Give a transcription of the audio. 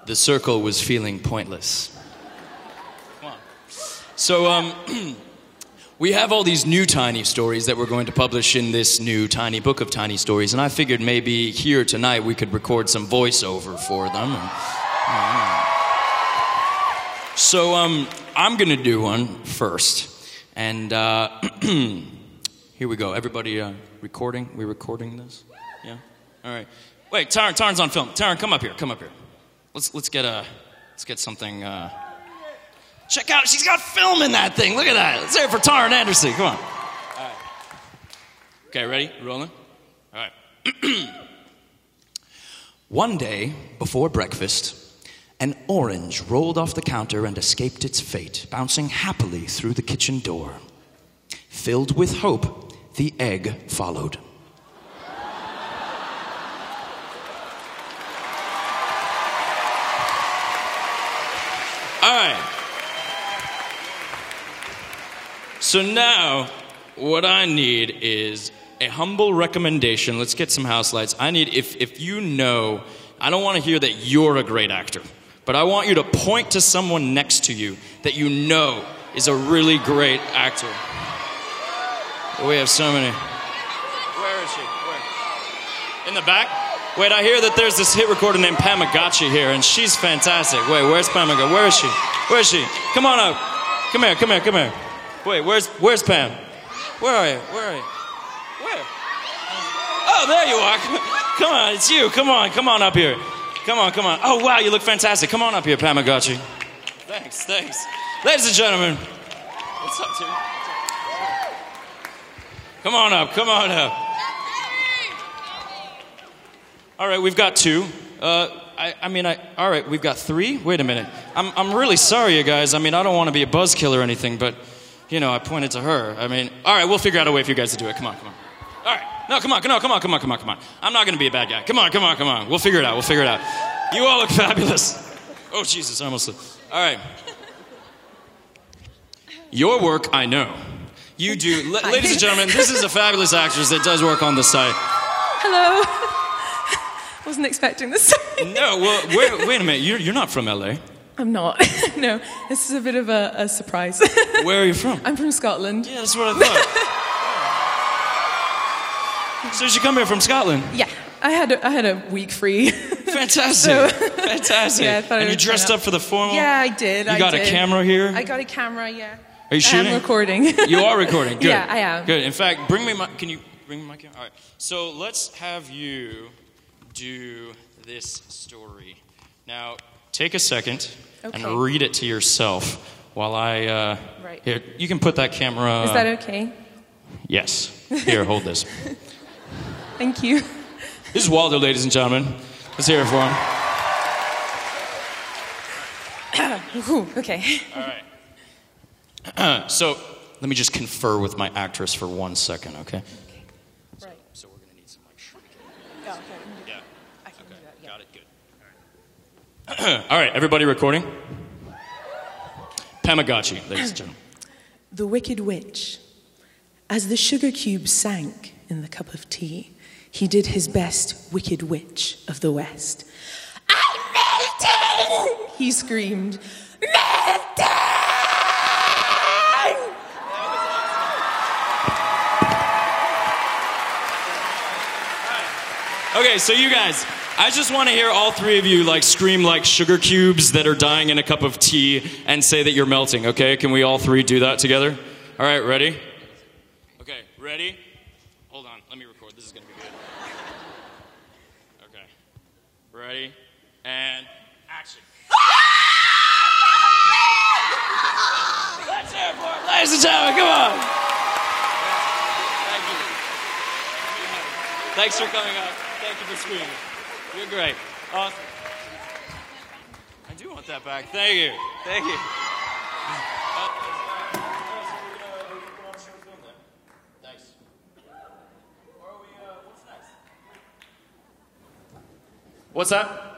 The circle was feeling pointless. Come on. So, we have all these new tiny stories that we're going to publish in this new tiny book of tiny stories, and I figured maybe here tonight we could record some voiceover for them. So, I'm gonna do one first. And, here we go. Everybody, recording? We recording this? Yeah? All right. Wait, Taryn's on film. Taryn, come up here. Let's get something, check out, she's got film in that thing. Look at that. Let's hear it for Taryn Anderson. Come on. All right. Okay, ready? Rolling? All right. One day, before breakfast, an orange rolled off the counter and escaped its fate, bouncing happily through the kitchen door. Filled with hope, the egg followed. All right. So now, what I need is a humble recommendation. Let's get some house lights. I need, if you know, I don't want to hear that you're a great actor, but I want you to point to someone next to you that you know is a really great actor. We have so many. Where is she? Where? In the back? Wait, I hear that there's this hit recorder named Pamagotchi here, and she's fantastic. Wait, where's Pamagotchi? Where is she? Where is she? Come on up. Come here. Wait, where's Pam? Where are you? Where? Oh, there you are. Come on, it's you. Come on up here. Come on. Oh, wow, you look fantastic. Come on up here, Pamagotchi. Thanks. Ladies and gentlemen. What's up, Tim? Come on up. All right, we've got two. All right, we've got three? Wait a minute. I'm really sorry, you guys. I don't want to be a buzzkill or anything, but, I pointed to her. All right, we'll figure out a way for you guys to do it. Come on. All right. No, come on. I'm not going to be a bad guy. Come on. We'll figure it out. You all look fabulous. Oh, Jesus, I almost... All right. Your work, I know. You do. Ladies and gentlemen, this is a fabulous actress that does work on the site. Hello. Wasn't expecting this. No, well, wait a minute. You're not from LA. I'm not. No, this is a bit of a surprise. Where are you from? I'm from Scotland. Yeah, that's what I thought. So you come here from Scotland? Yeah, I had a week free. Fantastic. Fantastic. Yeah, I thought and you dressed up for the formal? Yeah, I did. You got a camera here? I got a camera, yeah. Are you shooting? I'm recording. You are recording. Good. Yeah, I am. Good. In fact, can you bring me my camera? All right. So let's have you do this story. Now, take a second and read it to yourself while I... right. Here, you can put that camera... Is that okay? Yes. Here, hold this. Thank you. This is Waldo, ladies and gentlemen. Let's hear it for him. Okay. All right. So, let me just confer with my actress for 1 second, okay? Right. So we're going to need some, shrinking. Oh, okay. Yeah. I can do that, yeah. Got it, good. All right. All right, everybody recording? Pamagotchi, ladies and gentlemen. The Wicked Witch. As the sugar cube sank in the cup of tea, he did his best Wicked Witch of the West. I'm melting! He screamed. Melting! Okay, so you guys, I just want to hear all three of you scream like sugar cubes that are dying in a cup of tea and say that you're melting, okay? Can we all three do that together? All right, ready? Okay, ready? Hold on, let me record. This is going to be good. Okay. Ready? And action. Let's hear it for it, ladies and gentlemen, come on! Thank you. Thanks for coming up. Thank you for screaming. You're great. Awesome. I do want that back. Thank you. Thanks. What's next? What's that?